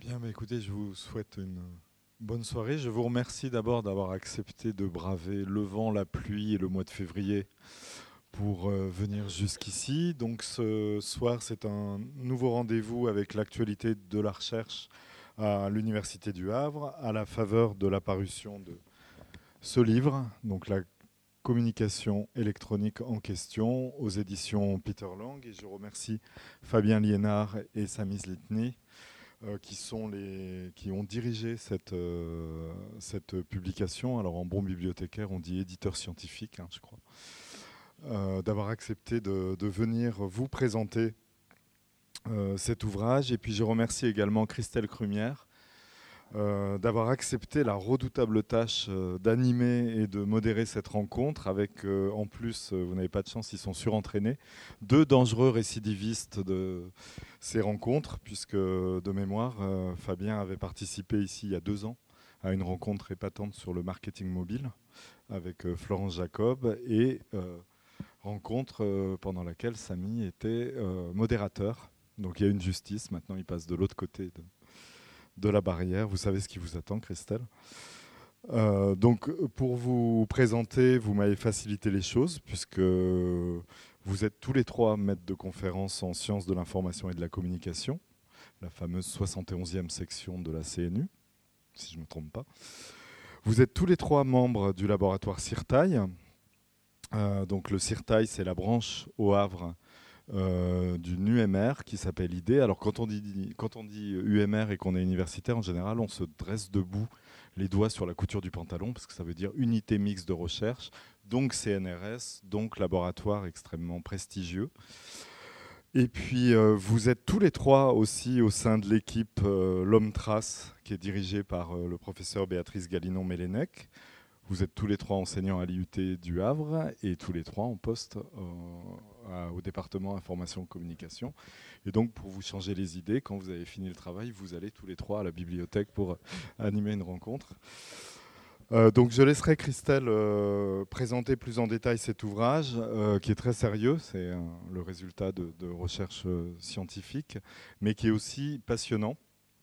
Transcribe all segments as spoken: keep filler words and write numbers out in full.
Bien, bah, écoutez, je vous souhaite une bonne soirée. Je vous remercie d'abord d'avoir accepté de braver le vent, la pluie et le mois de février pour euh, venir jusqu'ici. Donc ce soir, c'est un nouveau rendez-vous avec l'actualité de la recherche à l'Université du Havre, à la faveur de la parution de ce livre, donc la communication électronique en question, aux éditions Peter Lang. Et je remercie Fabien Liénard et Sami Zlitny euh, qui, sont les, qui ont dirigé cette, euh, cette publication. Alors en bon bibliothécaire, on dit éditeur scientifique, hein, je crois, euh, d'avoir accepté de, de venir vous présenter euh, cet ouvrage. Et puis je remercie également Christelle Crumière euh, d'avoir accepté la redoutable tâche euh, d'animer et de modérer cette rencontre avec, euh, en plus, euh, vous n'avez pas de chance, ils sont surentraînés, deux dangereux récidivistes de ces rencontres, puisque de mémoire, euh, Fabien avait participé ici il y a deux ans à une rencontre épatante sur le marketing mobile avec euh, Florence Jacob et euh, rencontre euh, pendant laquelle Samy était euh, modérateur. Donc il y a une justice, maintenant il passe de l'autre côté de, de la barrière. Vous savez ce qui vous attend, Christelle. Euh, donc, pour vous présenter, vous m'avez facilité les choses, puisque vous êtes tous les trois maîtres de conférences en sciences de l'information et de la communication, la fameuse soixante et onzième section de la C N U, si je ne me trompe pas. Vous êtes tous les trois membres du laboratoire CIRTAI. Euh, donc, le CIRTAI, c'est la branche au Havre Euh, d'une U M R qui s'appelle I D. Alors quand on dit, quand on dit U M R et qu'on est universitaire, en général, on se dresse debout, les doigts sur la couture du pantalon, parce que ça veut dire unité mixte de recherche, donc C N R S, donc laboratoire extrêmement prestigieux. Et puis euh, vous êtes tous les trois aussi au sein de l'équipe euh, L'Homme Trace, qui est dirigée par euh, le professeur Béatrice Galinon-Mélènec. Vous êtes tous les trois enseignants à l'I U T du Havre et tous les trois en poste euh, à, au département information communication. Et donc, pour vous changer les idées, quand vous avez fini le travail, vous allez tous les trois à la bibliothèque pour animer une rencontre. Euh, donc, je laisserai Christelle euh, présenter plus en détail cet ouvrage, euh, qui est très sérieux. C'est euh, le résultat de, de recherches euh, scientifiques, mais qui est aussi passionnant.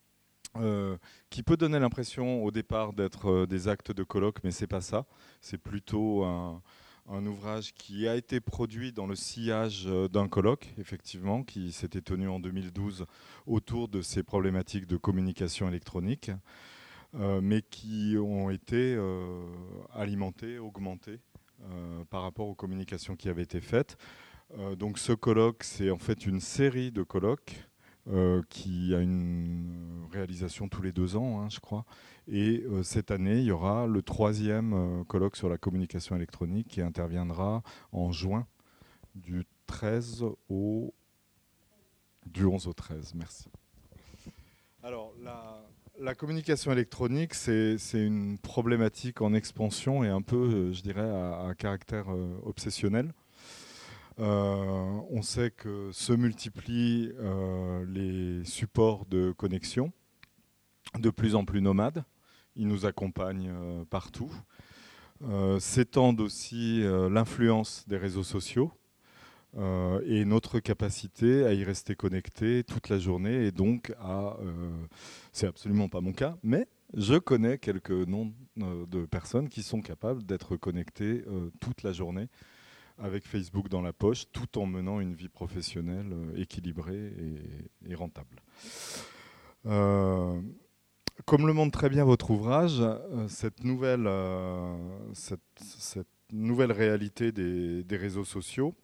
Euh, qui peut donner l'impression au départ d'être euh, des actes de colloque, mais c'est pas ça. C'est plutôt un, un ouvrage qui a été produit dans le sillage euh, d'un colloque, effectivement, qui s'était tenu en deux mille douze autour de ces problématiques de communication électronique, euh, mais qui ont été euh, alimentés, augmentés euh, par rapport aux communications qui avaient été faites. Euh, donc ce colloque, c'est en fait une série de colloques euh, qui a une réalisation tous les deux ans, hein, je crois. Et euh, cette année, il y aura le troisième euh, colloque sur la communication électronique qui interviendra en juin du treize au du onze au treize. Merci. Alors la, la communication électronique, c'est c'est une problématique en expansion et un peu, euh, je dirais, à, à caractère euh, obsessionnel. Euh, on sait que se multiplient euh, les supports de connexion, de plus en plus nomades. Ils nous accompagnent euh, partout. Euh, S'étendent aussi euh, l'influence des réseaux sociaux euh, et notre capacité à y rester connecté toute la journée. Et donc, à, euh, c'est absolument pas mon cas, mais je connais quelques noms euh, de personnes qui sont capables d'être connectées euh, toute la journée avec Facebook dans la poche, tout en menant une vie professionnelle euh, équilibrée et, et rentable. Euh, comme le montre très bien votre ouvrage, euh, cette, nouvelle, euh, cette, cette nouvelle réalité des, des réseaux sociaux,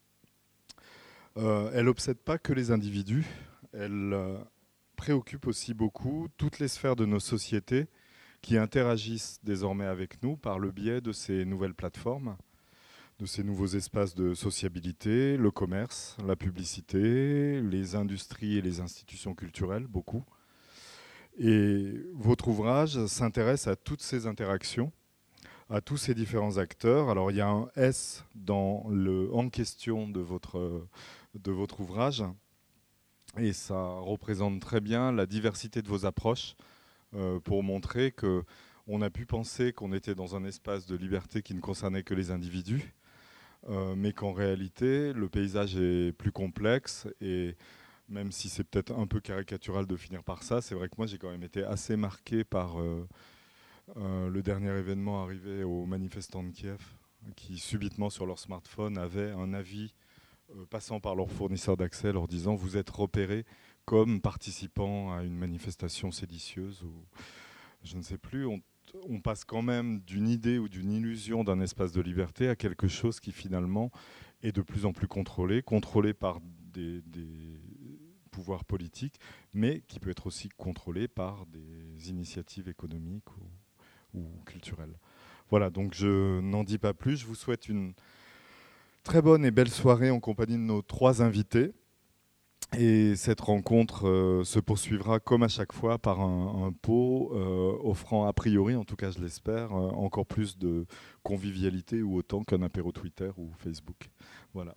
euh, elle n'obsède pas que les individus, elle euh, préoccupe aussi beaucoup toutes les sphères de nos sociétés qui interagissent désormais avec nous par le biais de ces nouvelles plateformes, de ces nouveaux espaces de sociabilité, le commerce, la publicité, les industries et les institutions culturelles, beaucoup. Et votre ouvrage s'intéresse à toutes ces interactions, à tous ces différents acteurs. Alors il y a un S dans le en question de votre, de votre ouvrage, et ça représente très bien la diversité de vos approches euh, pour montrer que on a pu penser qu'on était dans un espace de liberté qui ne concernait que les individus, Euh, mais qu'en réalité, le paysage est plus complexe et même si c'est peut-être un peu caricatural de finir par ça. C'est vrai que moi, j'ai quand même été assez marqué par euh, euh, le dernier événement arrivé aux manifestants de Kiev, qui subitement sur leur smartphone avaient un avis euh, passant par leur fournisseur d'accès leur disant vous êtes repérés comme participant à une manifestation séditieuse ou je ne sais plus. On, on passe quand même d'une idée ou d'une illusion d'un espace de liberté à quelque chose qui finalement est de plus en plus contrôlé, contrôlé par des, des pouvoirs politiques, mais qui peut être aussi contrôlé par des initiatives économiques ou, ou culturelles. Voilà, donc je n'en dis pas plus. Je vous souhaite une très bonne et belle soirée en compagnie de nos trois invités. Et cette rencontre euh, se poursuivra comme à chaque fois par un, un pot euh, offrant a priori, en tout cas je l'espère, euh, encore plus de convivialité ou autant qu'un apéro Twitter ou Facebook. Voilà.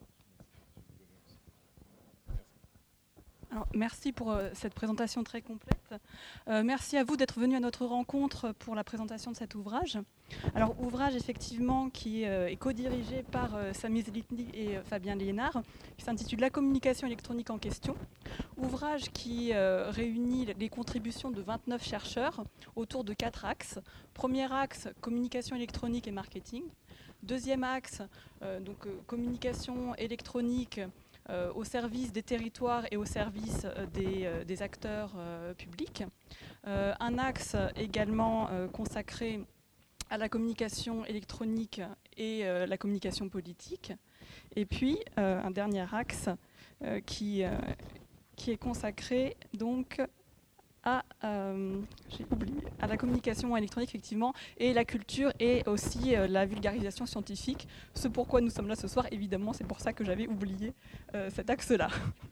Alors, merci pour euh, cette présentation très complète. Euh, merci à vous d'être venus à notre rencontre pour la présentation de cet ouvrage. Alors, ouvrage effectivement qui euh, est co-dirigé par euh, Sami Zelitny et euh, Fabien Liénard, qui s'intitule La communication électronique en question. Ouvrage qui euh, réunit les contributions de vingt-neuf chercheurs autour de quatre axes. Premier axe, communication électronique et marketing. Deuxième axe, euh, donc, euh, communication électronique Euh, au service des territoires et au service euh, des, euh, des acteurs euh, publics. Euh, un axe également euh, consacré à la communication électronique et euh, la communication politique. Et puis euh, un dernier axe euh, qui, euh, qui est consacré donc à, euh, j'ai oublié, à la communication électronique effectivement, et la culture et aussi euh, la vulgarisation scientifique. Ce pourquoi nous sommes là ce soir, évidemment, c'est pour ça que j'avais oublié euh, cet axe-là.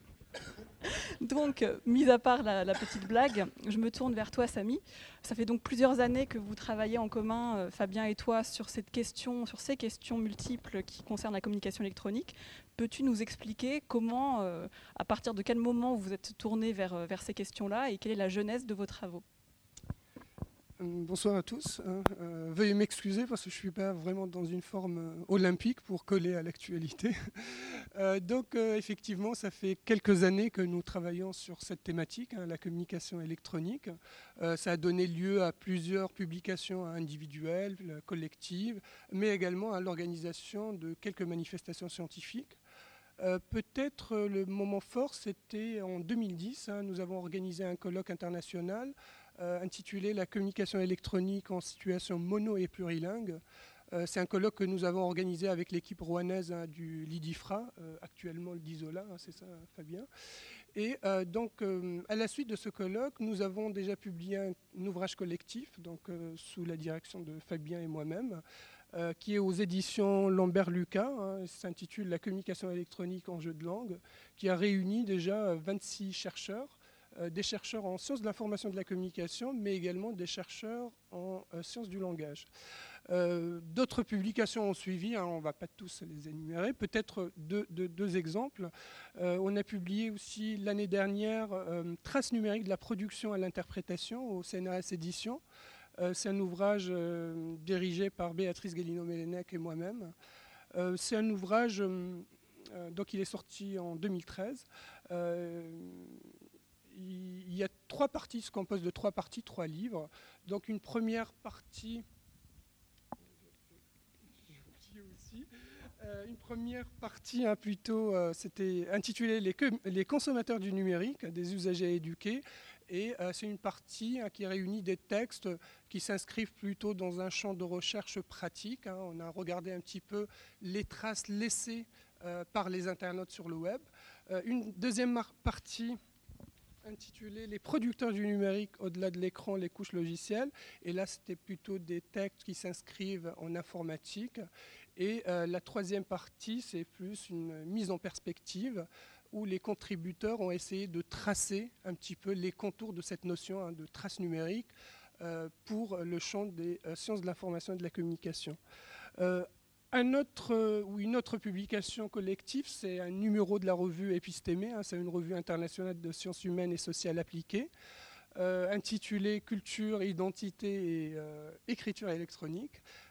Donc, euh, mis à part la, la petite blague, je me tourne vers toi, Sami. Ça fait donc plusieurs années que vous travaillez en commun, euh, Fabien et toi, sur cette question, sur ces questions multiples qui concernent la communication électronique. Peux-tu nous expliquer comment, euh, à partir de quel moment vous vous êtes tourné vers, euh, vers ces questions-là et quelle est la genèse de vos travaux ? Bonsoir à tous. Euh, veuillez m'excuser parce que je ne suis pas vraiment dans une forme euh, olympique pour coller à l'actualité. Euh, donc euh, effectivement, ça fait quelques années que nous travaillons sur cette thématique, hein, la communication électronique. Euh, ça a donné lieu à plusieurs publications individuelles, collectives, mais également à l'organisation de quelques manifestations scientifiques. Euh, peut-être euh, le moment fort, c'était en deux mille dix. Hein, nous avons organisé un colloque international euh, intitulé « La communication électronique en situation mono et plurilingue ». Euh, c'est un colloque que nous avons organisé avec l'équipe rouennaise hein, du LIDIFRA, euh, actuellement le DISOLA, hein, c'est ça Fabien. Et euh, donc, euh, à la suite de ce colloque, nous avons déjà publié un, un ouvrage collectif, donc euh, sous la direction de Fabien et moi-même, Euh, qui est aux éditions Lambert-Lucas, hein, s'intitule « La communication électronique en jeu de langue », qui a réuni déjà vingt-six chercheurs, euh, des chercheurs en sciences de l'information et de la communication, mais également des chercheurs en euh, sciences du langage. Euh, d'autres publications ont suivi, hein, on ne va pas tous les énumérer, peut-être deux, deux, deux exemples. Euh, on a publié aussi l'année dernière euh, « Traces numériques de la production à l'interprétation » au C N R S Éditions. Euh, c'est un ouvrage euh, dirigé par Béatrice Guélino-Mélenec et moi-même. Euh, c'est un ouvrage, euh, donc il est sorti en deux mille treize. Euh, il y a trois parties, il se compose de trois parties, trois livres. Donc une première partie... Aussi. Euh, une première partie, hein, plutôt, euh, c'était intitulé les, les consommateurs du numérique, des usagers éduqués. Et euh, c'est une partie hein, qui réunit des textes qui s'inscrivent plutôt dans un champ de recherche pratique. Hein. On a regardé un petit peu les traces laissées euh, par les internautes sur le web. Euh, une deuxième partie intitulée « Les producteurs du numérique au-delà de l'écran, les couches logicielles ». Et là, c'était plutôt des textes qui s'inscrivent en informatique. Et euh, la troisième partie, c'est plus une mise en perspective où les contributeurs ont essayé de tracer un petit peu les contours de cette notion hein, de trace numérique euh, pour le champ des euh, sciences de l'information et de la communication. Euh, un autre, euh, ou une autre publication collective, c'est un numéro de la revue Épistémé, hein, c'est une revue internationale de sciences humaines et sociales appliquées, euh, intitulée « Culture, identité et euh, écriture électronique ».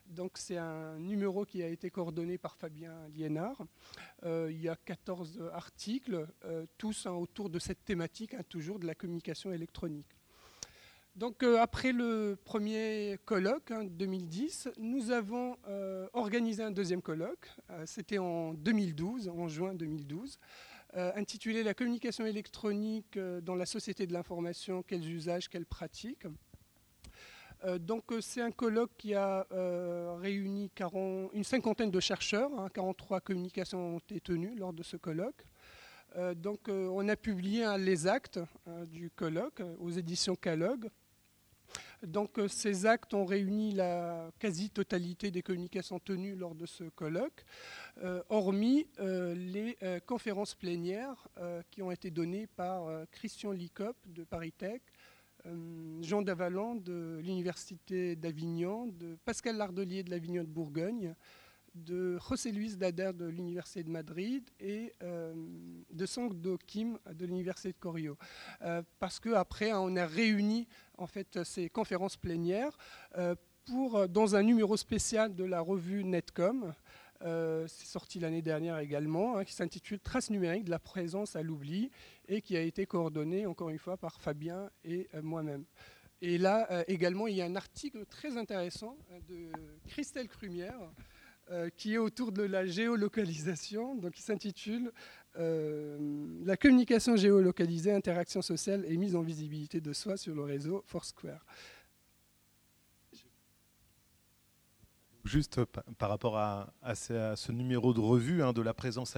Donc c'est un numéro qui a été coordonné par Fabien Liénard. Euh, il y a quatorze articles, euh, tous hein, autour de cette thématique, hein, toujours de la communication électronique. Donc euh, après le premier colloque, hein, deux mille dix, nous avons euh, organisé un deuxième colloque. Euh, C'était en deux mille douze, en juin deux mille douze, euh, intitulé « La communication électronique euh, dans la société de l'information, quels usages, quelles pratiques ». Euh, donc euh, c'est un colloque qui a euh, réuni quarante, une cinquantaine de chercheurs, hein, quarante-trois communications ont été tenues lors de ce colloque. Euh, donc euh, on a publié hein, les actes euh, du colloque euh, aux éditions Calog. Donc euh, ces actes ont réuni la quasi-totalité des communications tenues lors de ce colloque, euh, hormis euh, les euh, conférences plénières euh, qui ont été données par euh, Christian Licop de Paris Tech, euh, Jean Davalan de l'Université d'Avignon, de Pascal Lardelier de l'Avignon de Bourgogne, de José Luis Dader de l'Université de Madrid et euh, de Sang-Do Kim de l'Université de Corio. Euh, parce qu'après, hein, on a réuni en fait, ces conférences plénières euh, pour, dans un numéro spécial de la revue Netcom, euh, c'est sorti l'année dernière également, hein, qui s'intitule « Traces numériques de la présence à l'oubli » et qui a été coordonné, encore une fois, par Fabien et euh, moi-même. Et là, euh, également, il y a un article très intéressant de Christelle Crumière, Euh, qui est autour de la géolocalisation, donc il s'intitule euh, « La communication géolocalisée, interaction sociale et mise en visibilité de soi sur le réseau Foursquare ». Juste par rapport à, à, ce, à ce numéro de revue hein, de la présence